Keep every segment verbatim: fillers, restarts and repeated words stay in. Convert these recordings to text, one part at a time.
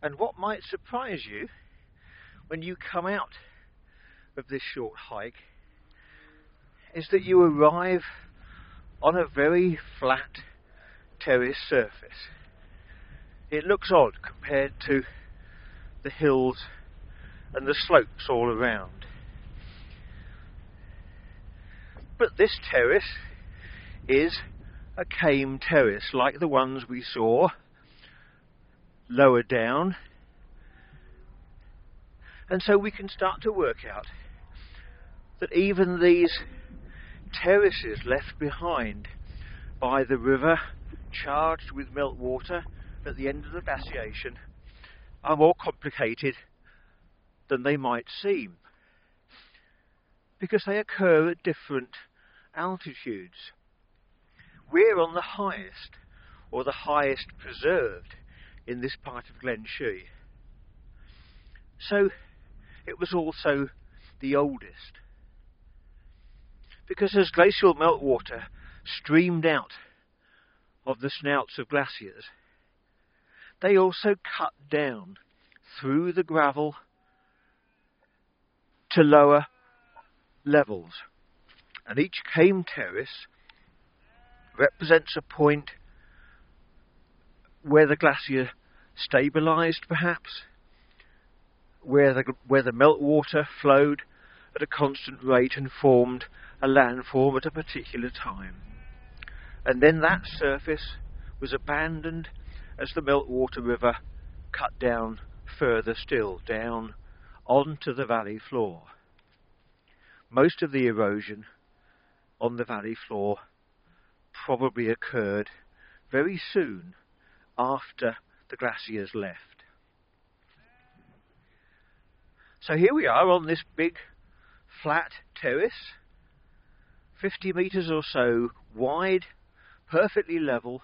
And what might surprise you when you come out of this short hike is that you arrive on a very flat terrace surface. It looks odd compared to the hills and the slopes all around. But this terrace is a came terrace like the ones we saw lower down, and so we can start to work out that even these terraces left behind by the river charged with meltwater at the end of the glaciation are more complicated than they might seem, because they occur at different altitudes. We're on the highest, or the highest preserved, in this part of Glen Shee. So it was also the oldest, because as glacial meltwater streamed out of the snouts of glaciers, they also cut down through the gravel to lower levels, and each came terrace represents a point where the glacier stabilised, perhaps, where the, where the meltwater flowed at a constant rate and formed a landform at a particular time. And then that surface was abandoned as the meltwater river cut down further still, down onto the valley floor. Most of the erosion on the valley floor probably occurred very soon after the glaciers left. So here we are on this big flat terrace, fifty metres or so wide, perfectly level,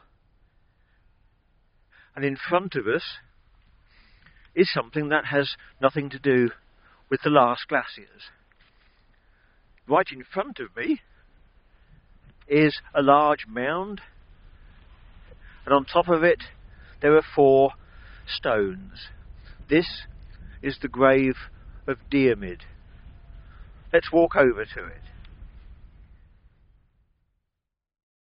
and in front of us is something that has nothing to do with the last glaciers. Right in front of me is a large mound, and on top of it there are four stones. This is the grave of Diarmid. Let's walk over to it.